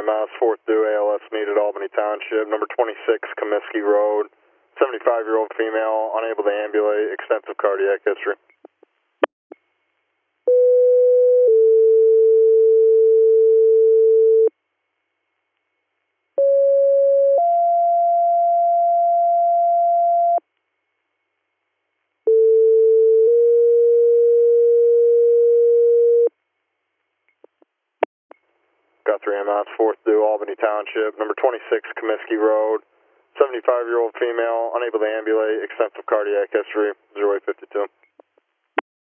EMS, 4th due, ALS needed, Albany Township, number 26, Comiskey Road, 75-year-old female, unable to ambulate, extensive cardiac history. Got 3 EMS, 4th due, Albany Township, number 26, Comiskey Road, 75-year-old female, unable to ambulate, extensive cardiac history, 0852.